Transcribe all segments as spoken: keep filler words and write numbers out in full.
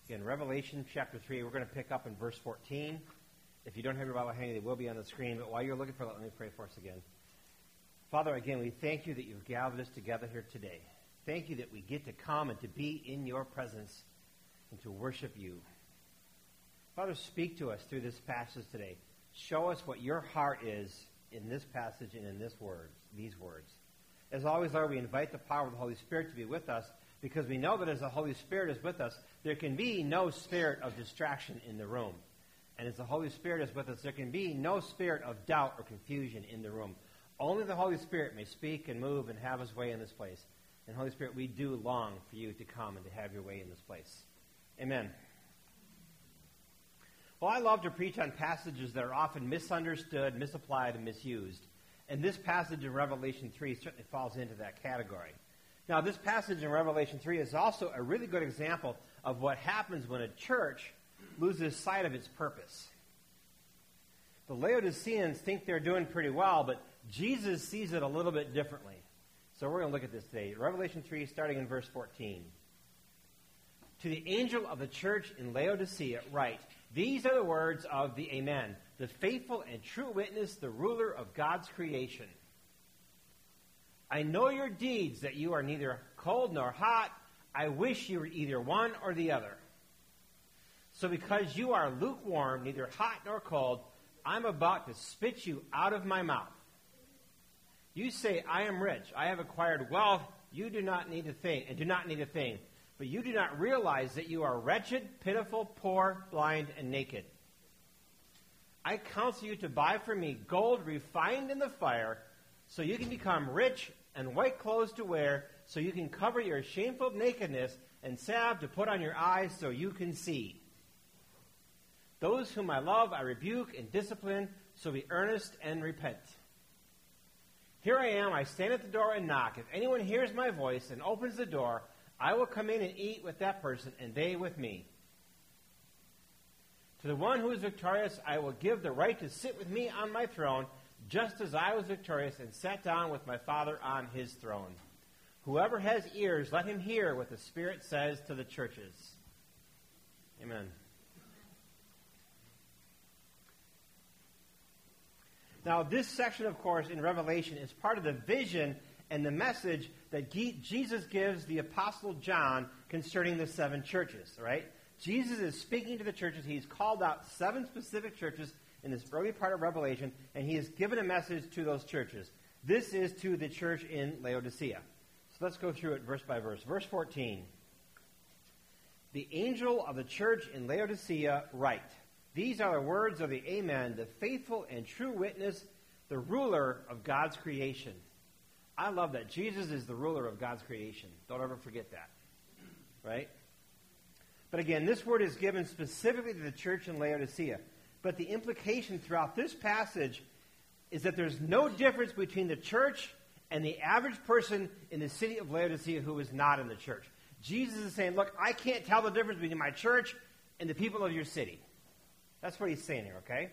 In Revelation chapter three, we're going to pick up in verse fourteen. If you don't have your Bible handy, it will be on the screen. But while you're looking for it, let me pray for us again. Father, again, we thank you that you've gathered us together here today. Thank you that we get to come and to be in your presence and to worship you. Father, speak to us through this passage today. Show us what your heart is in this passage and in this words, these words. As always, Lord, we invite the power of the Holy Spirit to be with us, because we know that as the Holy Spirit is with us, there can be no spirit of distraction in the room. And as the Holy Spirit is with us, there can be no spirit of doubt or confusion in the room. Only the Holy Spirit may speak and move and have his way in this place. And Holy Spirit, we do long for you to come and to have your way in this place. Amen. Well, I love to preach on passages that are often misunderstood, misapplied, and misused. And this passage in Revelation three certainly falls into that category. Now, this passage in Revelation three is also a really good example of what happens when a church loses sight of its purpose. The Laodiceans think they're doing pretty well, but Jesus sees it a little bit differently. So we're going to look at this today. Revelation three, starting in verse fourteen. To the angel of the church in Laodicea write, these are the words of the Amen, the faithful and true witness, the ruler of God's creation. I know your deeds, that you are neither cold nor hot. I wish you were either one or the other. So because you are lukewarm, neither hot nor cold, I'm about to spit you out of my mouth. You say, I am rich, I have acquired wealth, you do not need a thing, and do not need a thing. But you do not realize that you are wretched, pitiful, poor, blind, and naked. I counsel you to buy from me gold refined in the fire, so you can become rich, and white clothes to wear, so you can cover your shameful nakedness, and salve to put on your eyes so you can see. Those whom I love I rebuke and discipline, so be earnest and repent. Here I am, I stand at the door and knock. If anyone hears my voice and opens the door, I will come in and eat with that person, and they with me. To the one who is victorious, I will give the right to sit with me on my throne, just as I was victorious and sat down with my Father on his throne. Whoever has ears, let him hear what the Spirit says to the churches. Amen. Now, this section, of course, in Revelation is part of the vision and the message that Jesus gives the Apostle John concerning the seven churches, right? Jesus is speaking to the churches. He's called out seven specific churches in this early part of Revelation, and he has given a message to those churches. This is to the church in Laodicea. So let's go through it verse by verse. Verse fourteen. The angel of the church in Laodicea write, these are the words of the Amen, the faithful and true witness, the ruler of God's creation. I love that. Jesus is the ruler of God's creation. Don't ever forget that. Right? But again, this word is given specifically to the church in Laodicea. But the implication throughout this passage is that there's no difference between the church and the average person in the city of Laodicea who is not in the church. Jesus is saying, look, I can't tell the difference between my church and the people of your city. That's what he's saying here, okay?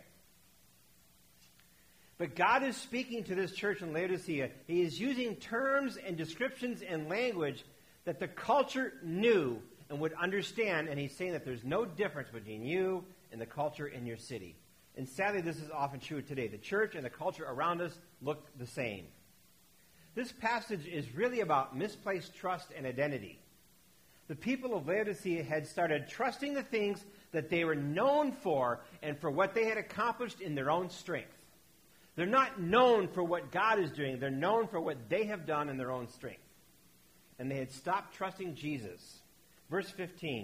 But God is speaking to this church in Laodicea. He is using terms and descriptions and language that the culture knew and would understand, and he's saying that there's no difference between you and the culture in your city. And sadly, this is often true today. The church and the culture around us look the same. This passage is really about misplaced trust and identity. The people of Laodicea had started trusting the things that they were known for and for what they had accomplished in their own strength. They're not known for what God is doing. They're known for what they have done in their own strength. And they had stopped trusting Jesus. Verse fifteen.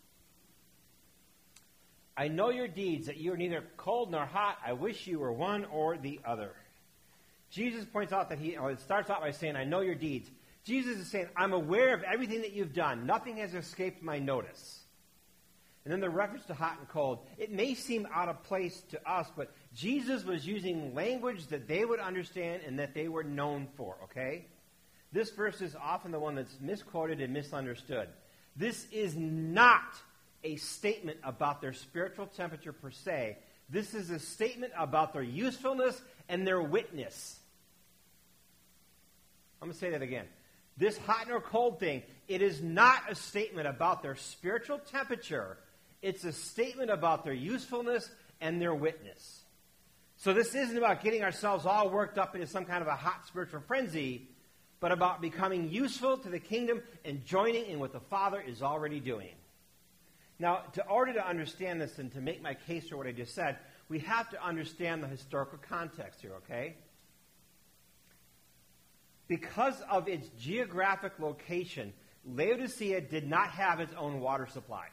I know your deeds, that you are neither cold nor hot. I wish you were one or the other. Jesus points out that he, or it starts out by saying, I know your deeds. Jesus is saying, I'm aware of everything that you've done. Nothing has escaped my notice. And then the reference to hot and cold, it may seem out of place to us, but Jesus was using language that they would understand and that they were known for, okay? This verse is often the one that's misquoted and misunderstood. This is not a statement about their spiritual temperature per se. This is a statement about their usefulness and their witness. I'm going to say that again. this hot nor cold thing, it is not a statement about their spiritual temperature. It's a statement about their usefulness and their witness. So this isn't about getting ourselves all worked up into some kind of a hot spiritual frenzy, but about becoming useful to the kingdom and joining in what the Father is already doing. Now, in order to understand this and to make my case for what I just said, we have to understand the historical context here, okay? Because of its geographic location, Laodicea did not have its own water supply.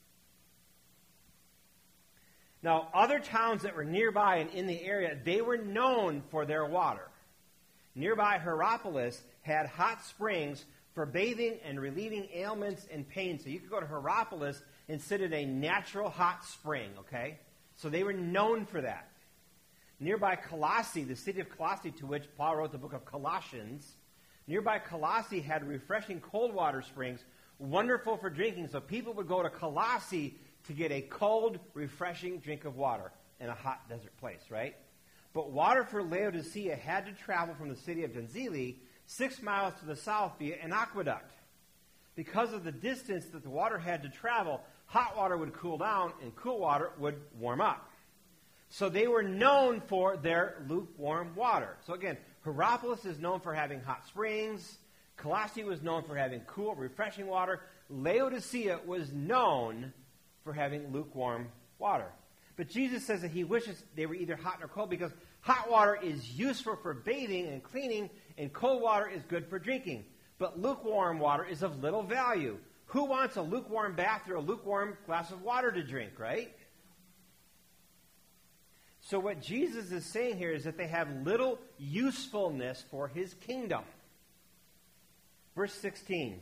Now, other towns that were nearby and in the area, they were known for their water. Nearby Hierapolis had hot springs for bathing and relieving ailments and pain. So you could go to Hierapolis and sit in a natural hot spring, okay? So they were known for that. Nearby Colossae, the city of Colossae to which Paul wrote the book of Colossians, nearby Colossae had refreshing cold water springs, wonderful for drinking. So people would go to Colossae to get a cold, refreshing drink of water in a hot desert place, right? But water for Laodicea had to travel from the city of Denzili six miles to the south via an aqueduct. Because of the distance that the water had to travel, hot water would cool down and cool water would warm up. So they were known for their lukewarm water. So again, Hierapolis is known for having hot springs. Colossae was known for having cool, refreshing water. Laodicea was known for having lukewarm water. But Jesus says that he wishes they were either hot or cold because hot water is useful for bathing and cleaning, and cold water is good for drinking. But lukewarm water is of little value. Who wants a lukewarm bath or a lukewarm glass of water to drink, right? So what Jesus is saying here is that they have little usefulness for his kingdom. Verse sixteen.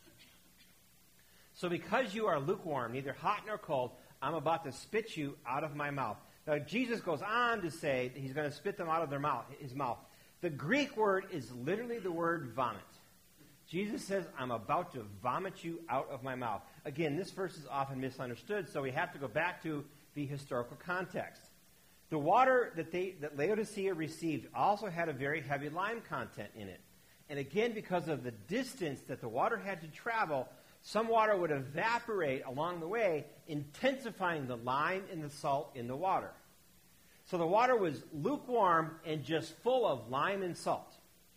So because you are lukewarm, neither hot nor cold, I'm about to spit you out of my mouth. Now Jesus goes on to say that he's going to spit them out of their mouth, his mouth. The Greek word is literally the word vomit. Jesus says, I'm about to vomit you out of my mouth. Again, this verse is often misunderstood, so we have to go back to the historical context. The water that, they, that Laodicea received also had a very heavy lime content in it. And again, because of the distance that the water had to travel, some water would evaporate along the way, intensifying the lime and the salt in the water. So the water was lukewarm and just full of lime and salt.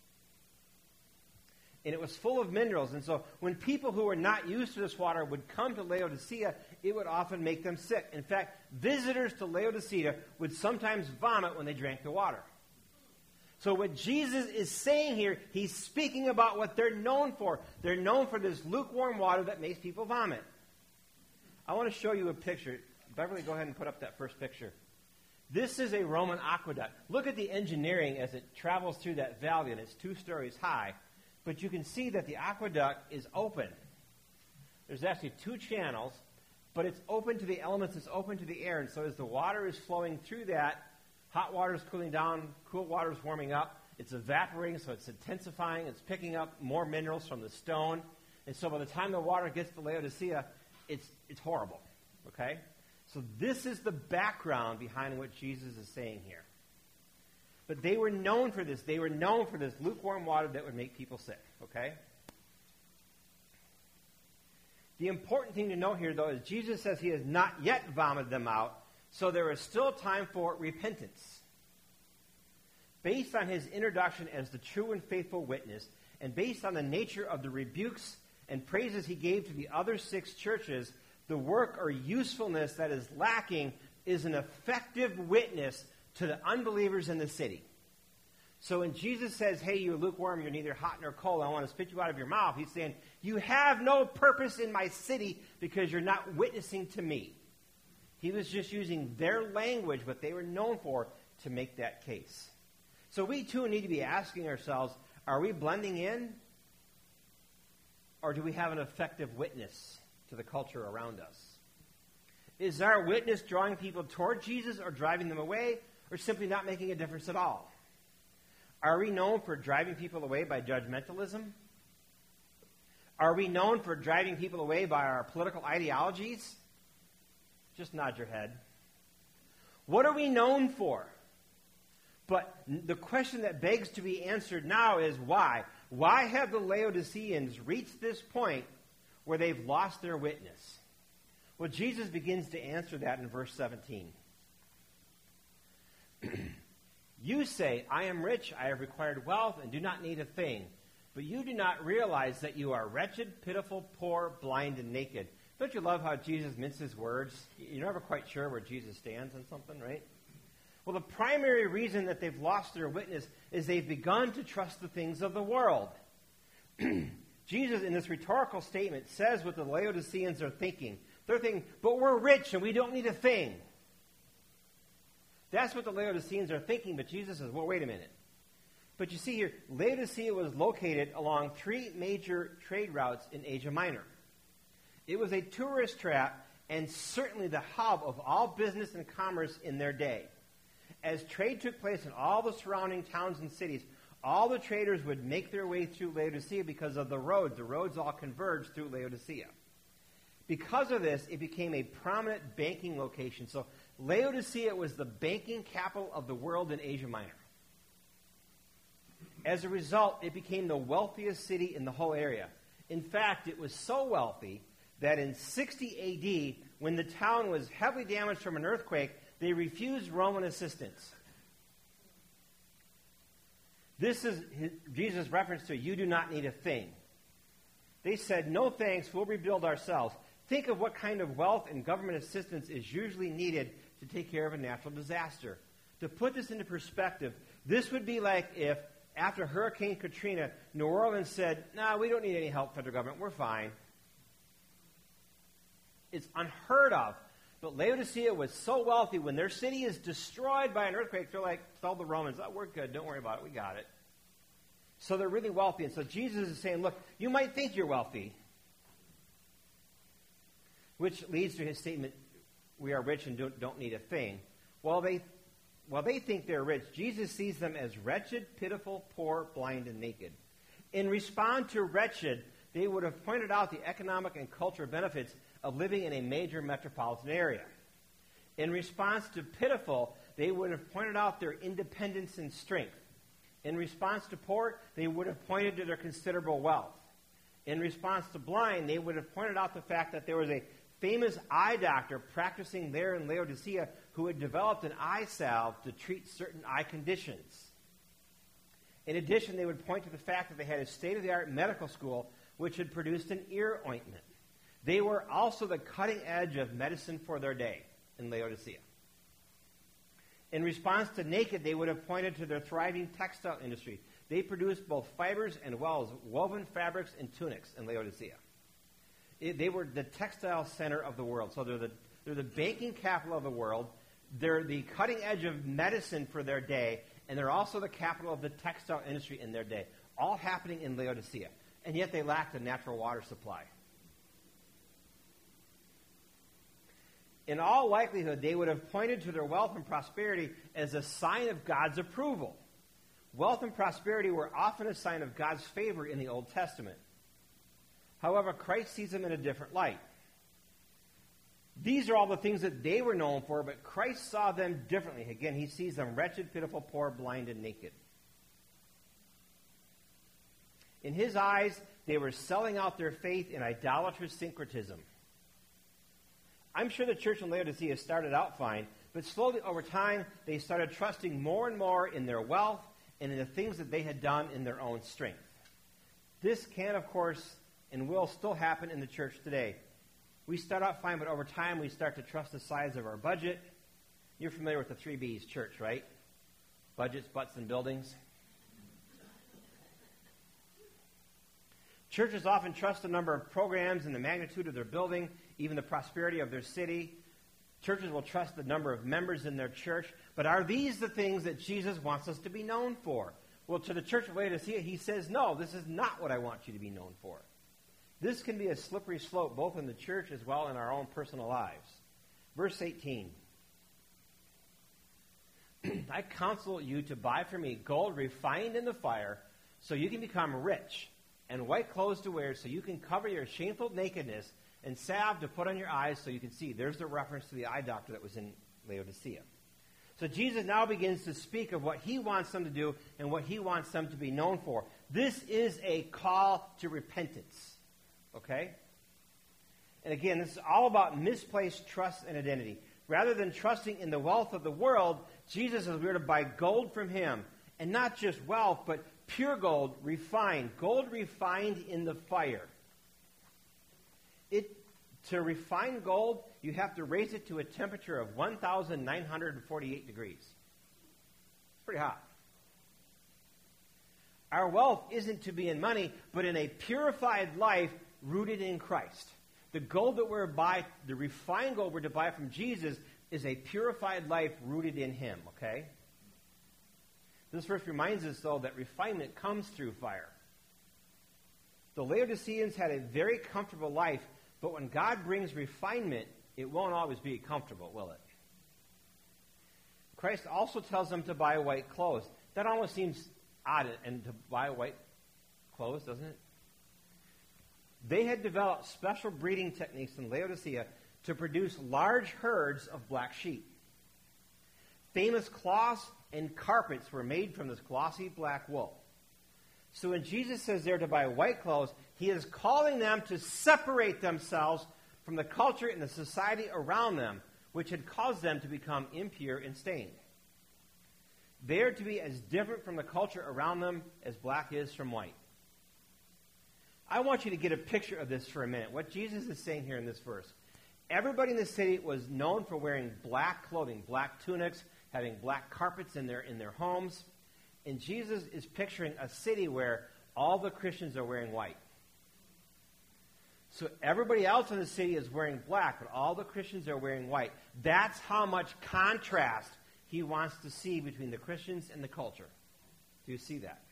And it was full of minerals. And so when people who were not used to this water would come to Laodicea, it would often make them sick. In fact, visitors to Laodicea would sometimes vomit when they drank the water. So what Jesus is saying here, he's speaking about what they're known for. They're known for this lukewarm water that makes people vomit. I want to show you a picture. Beverly, go ahead and put up that first picture. This is a Roman aqueduct. Look at the engineering as it travels through that valley, and it's two stories high. But you can see that the aqueduct is open. There's actually two channels, but it's open to the elements, it's open to the air. And so as the water is flowing through that, hot water is cooling down, cool water is warming up, it's evaporating, so it's intensifying, it's picking up more minerals from the stone. And so by the time the water gets to Laodicea, it's, it's horrible. Okay? So this is the background behind what Jesus is saying here. But they were known for this. They were known for this lukewarm water that would make people sick. Okay? The important thing to note here, though, is Jesus says he has not yet vomited them out, so there is still time for repentance. Based on his introduction as the true and faithful witness, and based on the nature of the rebukes and praises he gave to the other six churches, the work or usefulness that is lacking is an effective witness to the unbelievers in the city. So when Jesus says, hey, you're lukewarm, you're neither hot nor cold, I want to spit you out of your mouth, he's saying, you have no purpose in my city because you're not witnessing to me. He was just using their language, what they were known for, to make that case. So we too need to be asking ourselves, are we blending in? Or do we have an effective witness to the culture around us? Is our witness drawing people toward Jesus or driving them away, or simply not making a difference at all? Are we known for driving people away by judgmentalism? Are we known for driving people away by our political ideologies? Just nod your head. What are we known for? But the question that begs to be answered now is why? Why have the Laodiceans reached this point where they've lost their witness? Well, Jesus begins to answer that in verse seventeen. You say, I am rich, I have acquired wealth, and do not need a thing. But you do not realize that you are wretched, pitiful, poor, blind, and naked. Don't you love how Jesus minces words? You're never quite sure where Jesus stands on something, right? Well, the primary reason that they've lost their witness is they've begun to trust the things of the world. Jesus, in this rhetorical statement, says what the Laodiceans are thinking. They're thinking, but we're rich and we don't need a thing. That's what the Laodiceans are thinking, but Jesus says, well, wait a minute. But you see here, Laodicea was located along three major trade routes in Asia Minor. It was a tourist trap and certainly the hub of all business and commerce in their day. As trade took place in all the surrounding towns and cities, all the traders would make their way through Laodicea because of the roads. The roads all converged through Laodicea. Because of this, it became a prominent banking location. So Laodicea was the banking capital of the world in Asia Minor. As a result, it became the wealthiest city in the whole area. In fact, it was so wealthy that in sixty A D, when the town was heavily damaged from an earthquake, they refused Roman assistance. This is his, Jesus' reference to, you do not need a thing. They said, no thanks, we'll rebuild ourselves. Think of what kind of wealth and government assistance is usually needed to take care of a natural disaster. To put this into perspective, this would be like if, after Hurricane Katrina, New Orleans said, no, nah, we don't need any help, federal government, we're fine. It's unheard of. But Laodicea was so wealthy, when their city is destroyed by an earthquake, they're like, tell the Romans, oh, we're good, don't worry about it, we got it. So they're really wealthy. And so Jesus is saying, look, you might think you're wealthy. Which leads to his statement, we are rich and don't, don't need a thing. While they, while they think they're rich, Jesus sees them as wretched, pitiful, poor, blind, and naked. In response to wretched, they would have pointed out the economic and cultural benefits of living in a major metropolitan area. In response to pitiful, they would have pointed out their independence and strength. In response to poor, they would have pointed to their considerable wealth. In response to blind, they would have pointed out the fact that there was a famous eye doctor practicing there in Laodicea who had developed an eye salve to treat certain eye conditions. In addition, they would point to the fact that they had a state-of-the-art medical school which had produced an ear ointment. They were also the cutting edge of medicine for their day in Laodicea. In response to naked, they would have pointed to their thriving textile industry. They produced both fibers and wells, woven fabrics and tunics in Laodicea. It, they were the textile center of the world. So they're the, they're the banking capital of the world. They're the cutting edge of medicine for their day. And they're also the capital of the textile industry in their day. All happening in Laodicea. And yet they lacked a natural water supply. In all likelihood, they would have pointed to their wealth and prosperity as a sign of God's approval. Wealth and prosperity were often a sign of God's favor in the Old Testament. However, Christ sees them in a different light. These are all the things that they were known for, but Christ saw them differently. Again, he sees them wretched, pitiful, poor, blind, and naked. In his eyes, they were selling out their faith in idolatrous syncretism. I'm sure the church in Laodicea started out fine, but slowly over time, they started trusting more and more in their wealth and in the things that they had done in their own strength. This can, of course, and will still happen in the church today. We start out fine, but over time, we start to trust the size of our budget. You're familiar with the three B's church, right? Budgets, butts, and buildings. Churches often trust the number of programs and the magnitude of their building, even the prosperity of their city. Churches will trust the number of members in their church. But are these the things that Jesus wants us to be known for? Well, to the church of Laodicea, he says, no, this is not what I want you to be known for. This can be a slippery slope, both in the church as well as in our own personal lives. Verse eighteen. I counsel you to buy for me gold refined in the fire, so you can become rich, and white clothes to wear, so you can cover your shameful nakedness, and salve to put on your eyes so you can see. There's the reference to the eye doctor that was in Laodicea. So Jesus now begins to speak of what he wants them to do and what he wants them to be known for. This is a call to repentance. Okay? And again, this is all about misplaced trust and identity. Rather than trusting in the wealth of the world, Jesus says we're to buy gold from him. And not just wealth, but pure gold, refined. Gold refined in the fire. It, to refine gold, you have to raise it to a temperature of one thousand nine hundred forty-eight degrees. It's pretty hot. Our wealth isn't to be in money, but in a purified life rooted in Christ. The gold that we're buy, the refined gold we're to buy from Jesus is a purified life rooted in him, okay? This verse reminds us, though, that refinement comes through fire. The Laodiceans had a very comfortable life, but when God brings refinement, it won't always be comfortable, will it? Christ also tells them to buy white clothes. That almost seems odd, and to buy white clothes, doesn't it? They had developed special breeding techniques in Laodicea to produce large herds of black sheep. Famous cloths and carpets were made from this glossy black wool. So when Jesus says they're to buy white clothes, he is calling them to separate themselves from the culture and the society around them, which had caused them to become impure and stained. They are to be as different from the culture around them as black is from white. I want you to get a picture of this for a minute. What Jesus is saying here in this verse. Everybody in the city was known for wearing black clothing, black tunics, having black carpets in their, in their homes. And Jesus is picturing a city where all the Christians are wearing white. So everybody else in the city is wearing black, but all the Christians are wearing white. That's how much contrast he wants to see between the Christians and the culture. Do you see that?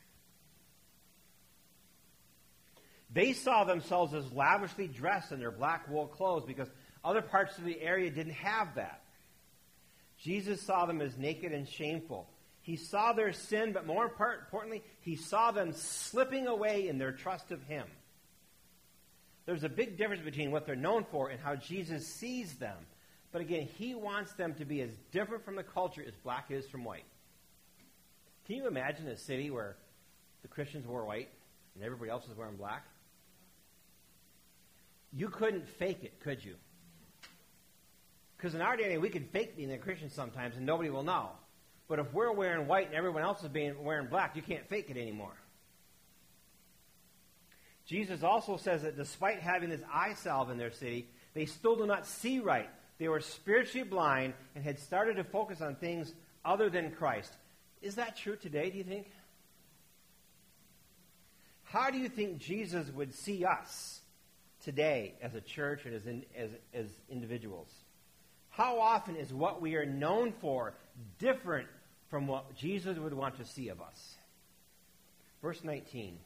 They saw themselves as lavishly dressed in their black wool clothes because other parts of the area didn't have that. Jesus saw them as naked and shameful. He saw their sin, but more importantly, he saw them slipping away in their trust of him. There's a big difference between what they're known for and how Jesus sees them. But again, he wants them to be as different from the culture as black is from white. Can you imagine a city where the Christians wore white and everybody else was wearing black? You couldn't fake it, could you? Because in our day, we can fake being a Christian sometimes and nobody will know. But if we're wearing white and everyone else is being wearing black, you can't fake it anymore. Jesus also says that despite having this eye salve in their city, they still do not see right. They were spiritually blind and had started to focus on things other than Christ. Is that true today, do you think? How do you think Jesus would see us today as a church and as, in, as, as individuals? How often is what we are known for different from what Jesus would want to see of us? Verse nineteen.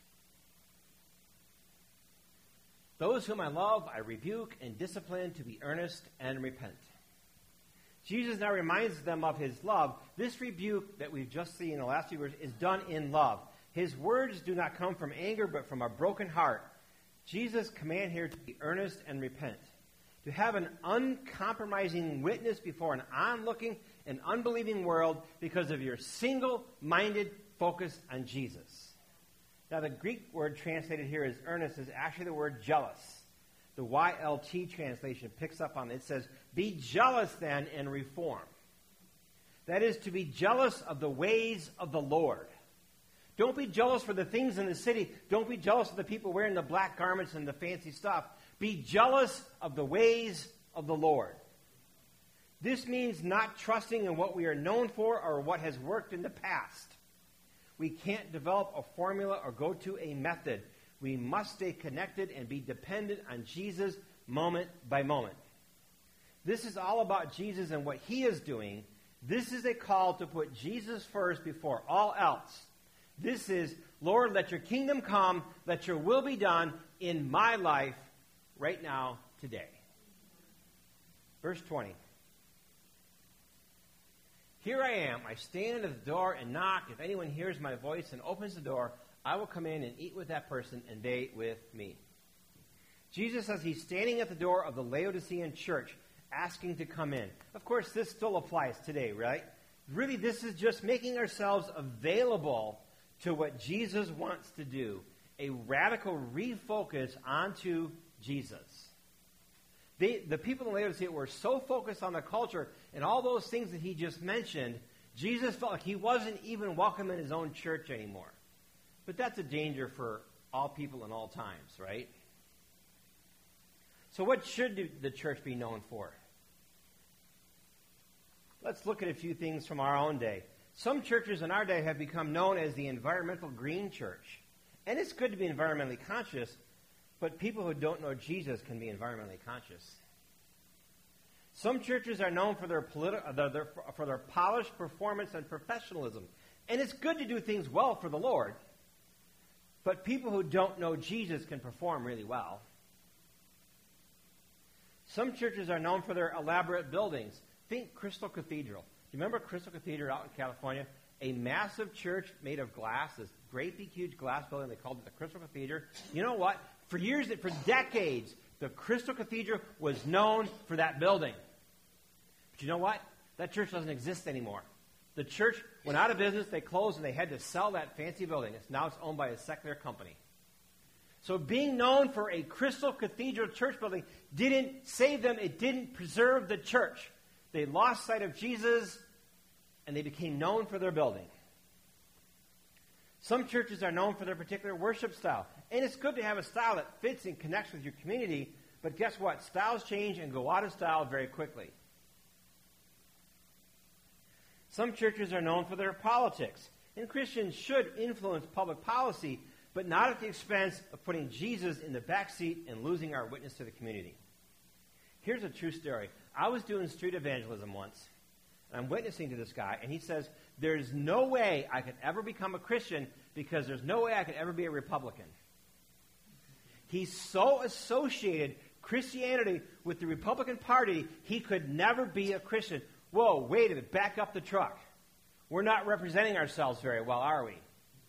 Those whom I love, I rebuke and discipline to be earnest and repent. Jesus now reminds them of his love. This rebuke that we've just seen in the last few verses is done in love. His words do not come from anger, but from a broken heart. Jesus' command here to be earnest and repent. To have an uncompromising witness before an onlooking and unbelieving world because of your single-minded focus on Jesus. Now, the Greek word translated here as earnest is actually the word jealous. The Y L T translation picks up on it. It says, be jealous then and reform. That is to be jealous of the ways of the Lord. Don't be jealous for the things in the city. Don't be jealous of the people wearing the black garments and the fancy stuff. Be jealous of the ways of the Lord. This means not trusting in what we are known for or what has worked in the past. We can't develop a formula or go to a method. We must stay connected and be dependent on Jesus moment by moment. This is all about Jesus and what he is doing. This is a call to put Jesus first before all else. This is, Lord, let your kingdom come, let your will be done in my life right now, today. Verse twenty. Here I am. I stand at the door and knock. If anyone hears my voice and opens the door, I will come in and eat with that person and they with me. Jesus says he's standing at the door of the Laodicean church, asking to come in. Of course, this still applies today, right? Really, this is just making ourselves available to what Jesus wants to do. A radical refocus onto Jesus. They, the people in Laodicea were so focused on the culture and all those things that he just mentioned, Jesus felt like he wasn't even welcome in his own church anymore. But that's a danger for all people in all times, right? So what should the church be known for? Let's look at a few things from our own day. Some churches in our day have become known as the environmental green church. And it's good to be environmentally conscious, but people who don't know Jesus can be environmentally conscious. Some churches are known for their, politi- their, their, for their polished performance and professionalism. And it's good to do things well for the Lord, but people who don't know Jesus can perform really well. Some churches are known for their elaborate buildings. Think Crystal Cathedral. Do you remember Crystal Cathedral out in California? A massive church made of glass, this great big huge glass building. They called it the Crystal Cathedral. You know what? For years, for decades, the Crystal Cathedral was known for that building. But you know what? That church doesn't exist anymore. The church went out of business, they closed, and they had to sell that fancy building. It's, now it's owned by a secular company. So being known for a Crystal Cathedral church building didn't save them. It didn't preserve the church. They lost sight of Jesus, and they became known for their building. Some churches are known for their particular worship style. And it's good to have a style that fits and connects with your community, but guess what? Styles change and go out of style very quickly. Some churches are known for their politics. And Christians should influence public policy, but not at the expense of putting Jesus in the back seat and losing our witness to the community. Here's a true story. I was doing street evangelism once, and I'm witnessing to this guy, and he says, there's no way I could ever become a Christian because there's no way I could ever be a Republican. He so associated Christianity with the Republican Party, he could never be a Christian. Whoa, wait a minute, back up the truck. We're not representing ourselves very well, are we?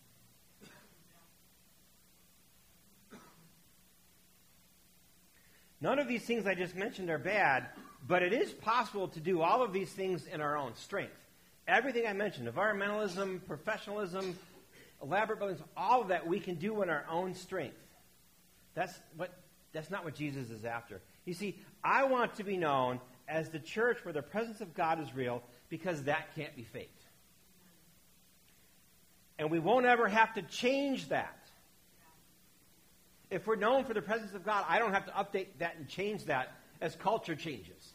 None of these things I just mentioned are bad, but it is possible to do all of these things in our own strength. Everything I mentioned, environmentalism, professionalism, elaborate buildings, all of that we can do in our own strength. That's what. That's not what Jesus is after. You see, I want to be known as the church where the presence of God is real because that can't be faked. And we won't ever have to change that. If we're known for the presence of God, I don't have to update that and change that as culture changes.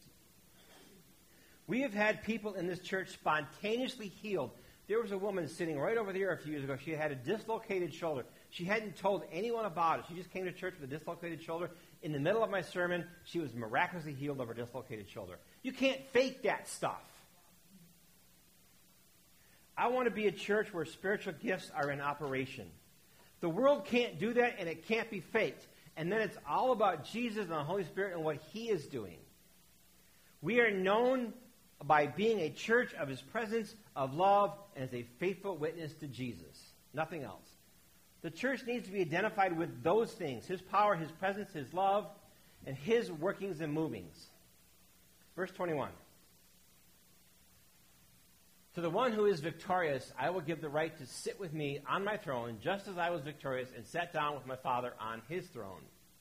We have had people in this church spontaneously healed. There was a woman sitting right over there a few years ago. She had a dislocated shoulder. She hadn't told anyone about it. She just came to church with a dislocated shoulder. In the middle of my sermon, she was miraculously healed of her dislocated shoulder. You can't fake that stuff. I want to be a church where spiritual gifts are in operation. The world can't do that, and it can't be faked. And then it's all about Jesus and the Holy Spirit and what He is doing. We are known by being a church of His presence, of love, and as a faithful witness to Jesus. Nothing else. The church needs to be identified with those things: His power, His presence, His love, and His workings and movings. Verse twenty-one. To the one who is victorious, I will give the right to sit with me on my throne, just as I was victorious and sat down with my Father on His throne.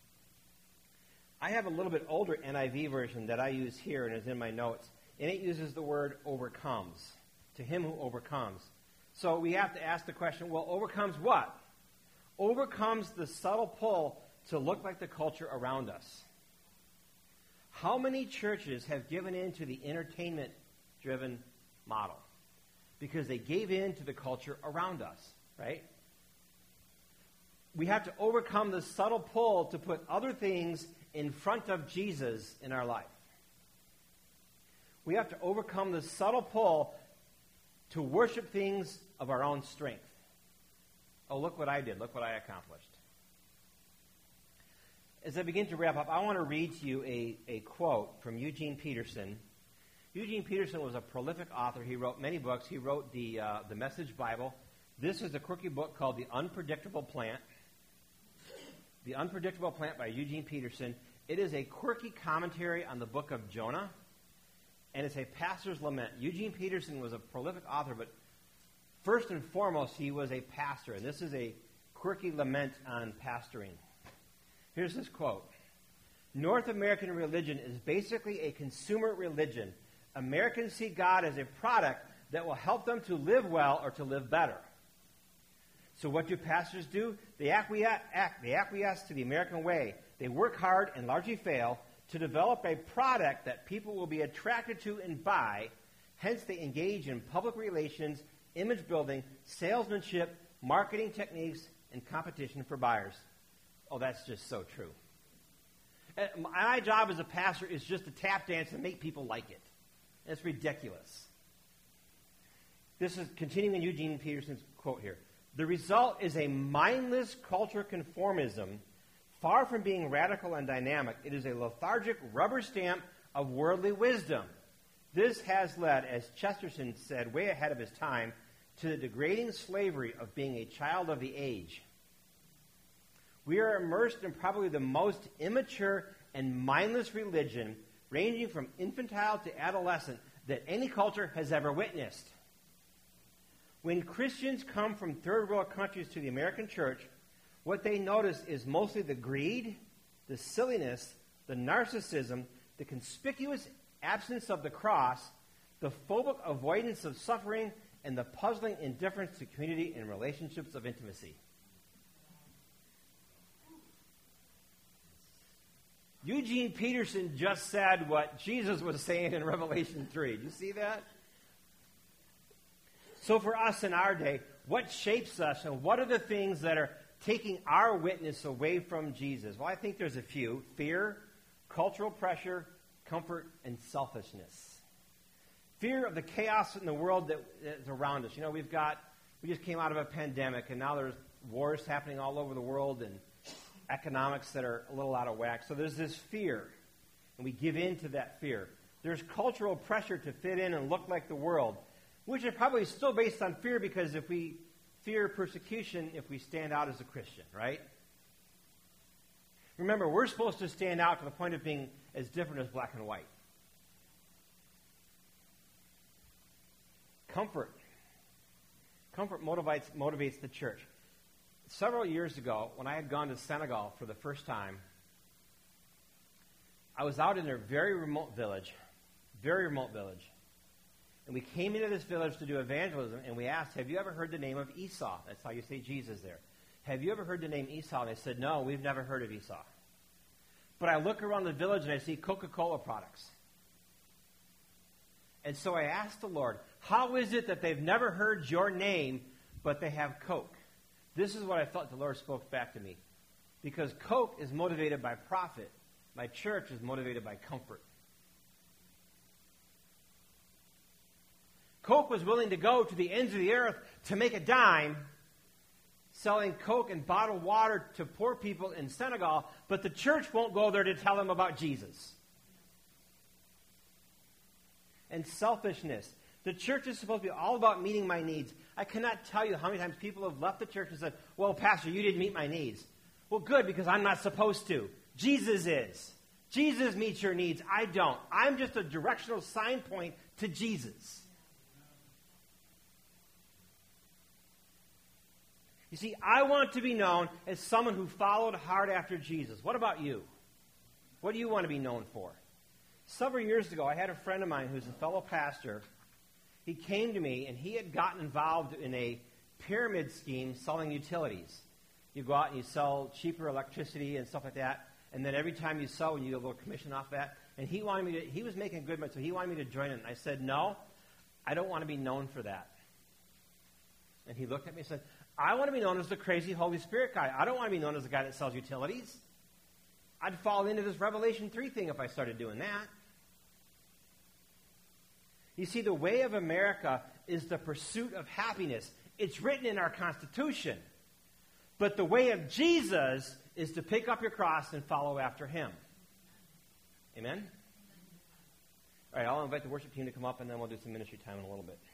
I have a little bit older N I V version that I use here and is in my notes, and it uses the word overcomes. To him who overcomes. So we have to ask the question, well, overcomes what? Overcomes the subtle pull to look like the culture around us. How many churches have given in to the entertainment-driven model? Because they gave in to the culture around us, right? We have to overcome the subtle pull to put other things in front of Jesus in our life. We have to overcome the subtle pull to worship things of our own strength. Oh, look what I did. Look what I accomplished. As I begin to wrap up, I want to read to you a, a quote from Eugene Peterson. Eugene Peterson was a prolific author. He wrote many books. He wrote the, uh, the Message Bible. This is a quirky book called The Unpredictable Plant. The Unpredictable Plant by Eugene Peterson. It is a quirky commentary on the book of Jonah, and it's a pastor's lament. Eugene Peterson was a prolific author, but first and foremost, he was a pastor, and this is a quirky lament on pastoring. Here's this quote. North American religion is basically a consumer religion. Americans see God as a product that will help them to live well or to live better. So what do pastors do? They acquiesce, they acquiesce to the American way. They work hard and largely fail to develop a product that people will be attracted to and buy. Hence, they engage in public relations, image building, salesmanship, marketing techniques, and competition for buyers. Oh, that's just so true. And my job as a pastor is just to tap dance and make people like it. It's ridiculous. This is continuing Eugene Peterson's quote here. The result is a mindless culture conformism. Far from being radical and dynamic, it is a lethargic rubber stamp of worldly wisdom. This has led, as Chesterton said, way ahead of his time, to the degrading slavery of being a child of the age. We are immersed in probably the most immature and mindless religion, ranging from infantile to adolescent, that any culture has ever witnessed. When Christians come from third world countries to the American church, what they notice is mostly the greed, the silliness, the narcissism, the conspicuous absence of the cross, the phobic avoidance of suffering, and the puzzling indifference to community and relationships of intimacy. Eugene Peterson just said what Jesus was saying in Revelation three. Do you see that? So for us in our day, what shapes us and what are the things that are taking our witness away from Jesus? Well, I think there's a few. Fear, cultural pressure, comfort, and selfishness. Fear of the chaos in the world that is around us. You know, we've got, we just came out of a pandemic, and now there's wars happening all over the world and economics that are a little out of whack. So there's this fear, and we give in to that fear. There's cultural pressure to fit in and look like the world, which is probably still based on fear, because if we fear persecution, if we stand out as a Christian, right? Remember, we're supposed to stand out to the point of being as different as black and white. Comfort. Comfort motivates, motivates the church. Several years ago, when I had gone to Senegal for the first time, I was out in a very remote village, very remote village. And we came into this village to do evangelism, and we asked, have you ever heard the name of Esau? That's how you say Jesus there. Have you ever heard the name Esau? And they said, no, we've never heard of Esau. But I look around the village, and I see Coca-Cola products. And so I asked the Lord, how is it that they've never heard your name, but they have Coke? This is what I felt the Lord spoke back to me. Because Coke is motivated by profit. My church is motivated by comfort. Coke was willing to go to the ends of the earth to make a dime selling Coke and bottled water to poor people in Senegal, but the church won't go there to tell them about Jesus. And selfishness. The church is supposed to be all about meeting my needs. I cannot tell you how many times people have left the church and said, well, Pastor, you didn't meet my needs. Well, good, because I'm not supposed to. Jesus is. Jesus meets your needs. I don't. I'm just a directional sign point to Jesus. You see, I want to be known as someone who followed hard after Jesus. What about you? What do you want to be known for? Several years ago, I had a friend of mine who's a fellow pastor. He came to me, and he had gotten involved in a pyramid scheme selling utilities. You go out and you sell cheaper electricity and stuff like that, and then every time you sell, you get a little commission off that. And he wanted me to, he was making good money, so he wanted me to join in. I said, no, I don't want to be known for that. And he looked at me and said, I want to be known as the crazy Holy Spirit guy. I don't want to be known as the guy that sells utilities. I'd fall into this Revelation three thing if I started doing that. You see, the way of America is the pursuit of happiness. It's written in our Constitution. But the way of Jesus is to pick up your cross and follow after him. Amen? All right, I'll invite the worship team to come up, and then we'll do some ministry time in a little bit.